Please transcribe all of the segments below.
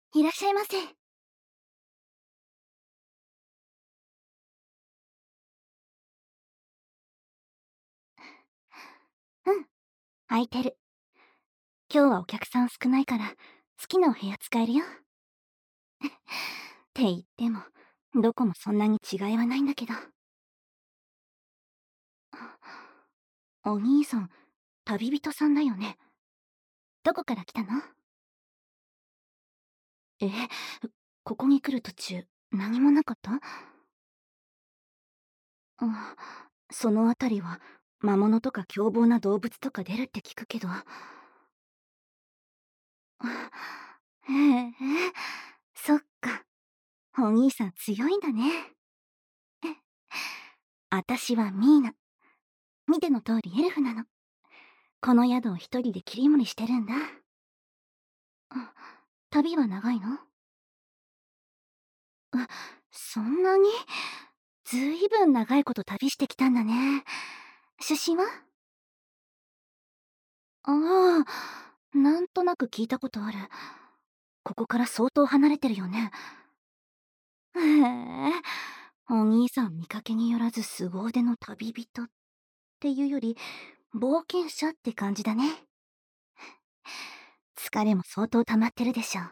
いらっしゃいませ。うん、空いてる。今日はお客さん少ないから、好きなお部屋使えるよ。って言っても、どこもそんなに違いはないんだけど。お兄さん、旅人さんだよね。どこから来たの？え、ここに来る途中、何もなかった？うん、そのあたりは、魔物とか凶暴な動物とか出るって聞くけど。へえ、そっか。お兄さん強いんだね。あたしはミーナ。見ての通りエルフなの。この宿を一人で切り盛りしてるんだ。あ、旅は長いの？そんなに？ずいぶん長いこと旅してきたんだね。出身は？ああ、なんとなく聞いたことある。ここから相当離れてるよね。へえ、お兄さん見かけによらず凄腕の旅人っていうより、冒険者って感じだね。疲れも相当溜まってるでしょ。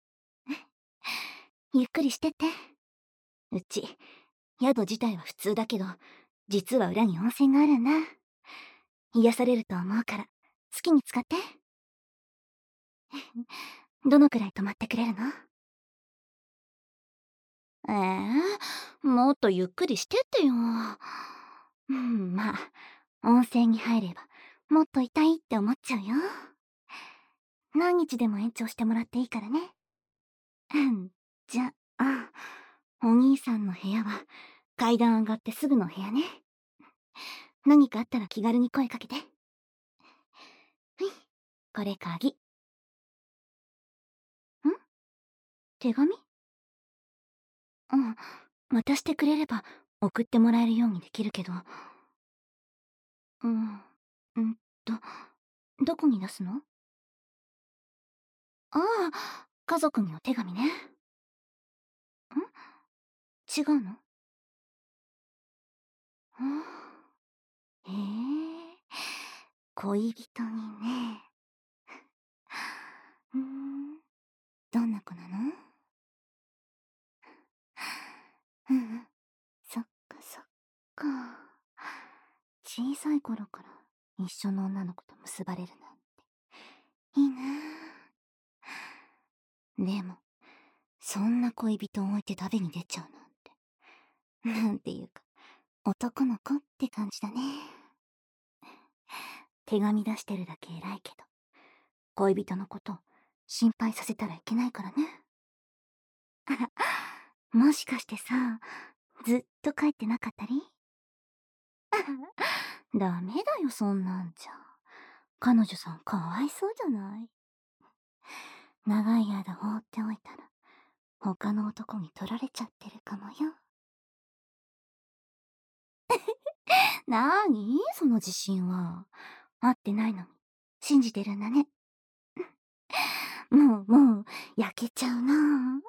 ゆっくりしてって。うち、宿自体は普通だけど、実は裏に温泉があるんだ。癒されると思うから、好きに使って。どのくらい泊まってくれるの？もっとゆっくりしてってよ。まあ、温泉に入れば、もっといたいって思っちゃうよ。何日でも延長してもらっていいからね。じゃあ、お兄さんの部屋は、階段上がってすぐの部屋ね。何かあったら気軽に声かけて。これ鍵。手紙？うん、渡してくれれば送ってもらえるようにできるけど。うん、んと、どこに出すの？ああ、家族にお手紙ね。違うの？へえ、恋人にね。うーん、どんな子なの？うんうん、そっかそっか。小さい頃から一緒の女の子と結ばれるなんていいなあ。でも、そんな恋人を置いて旅に出ちゃうなんて。なんていうか、男の子って感じだね。手紙出してるだけ偉いけど、恋人のこと心配させたらいけないからね。もしかしてさ、ずっと帰ってなかったり？ダメだよ、そんなんじゃ。彼女さんかわいそうじゃない？長い間放っておいたら、他の男に取られちゃってるかもよ。なーにその自信は。会ってないのに、信じてるんだね。もう、焼けちゃうな。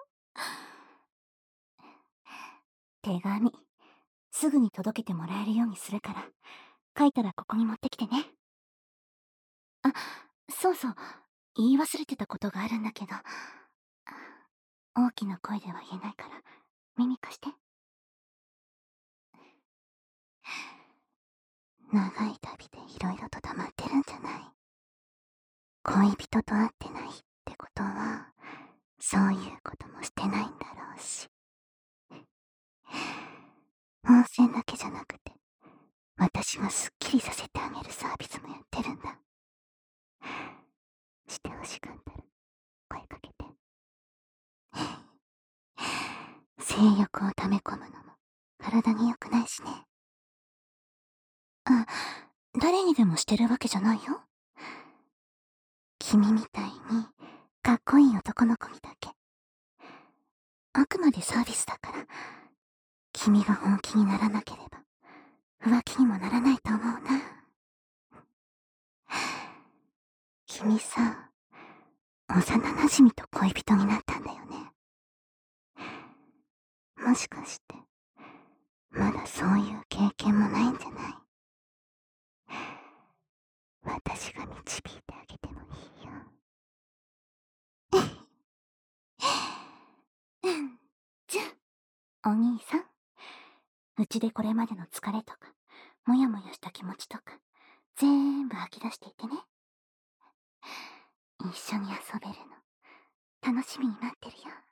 手紙、すぐに届けてもらえるようにするから、書いたらここに持ってきてね。あ、そうそう、言い忘れてたことがあるんだけど、大きな声では言えないから、耳貸して。長い旅でいろいろと溜まってるんじゃない？恋人と会ってないってことは、そういうこともしてないんだろうし。温泉だけじゃなくて、私がすっきりさせてあげるサービスもやってるんだ。してほしかったら声かけて。性欲を溜め込むのも体に良くないしね。あ、誰にでもしてるわけじゃないよ。君みたいにかっこいい男の子にだけ。あくまでサービスだから、君が本気にならなければ浮気にもならないと思うな。君さ、幼馴染と恋人になったんだよね。 もしかしてまだそういう経験もないんじゃない？私が導いてあげてもいいよ。じゃあ、お兄さん、うちでこれまでの疲れとか、もやもやした気持ちとか、全部吐き出していてね。一緒に遊べるの、楽しみに待ってるよ。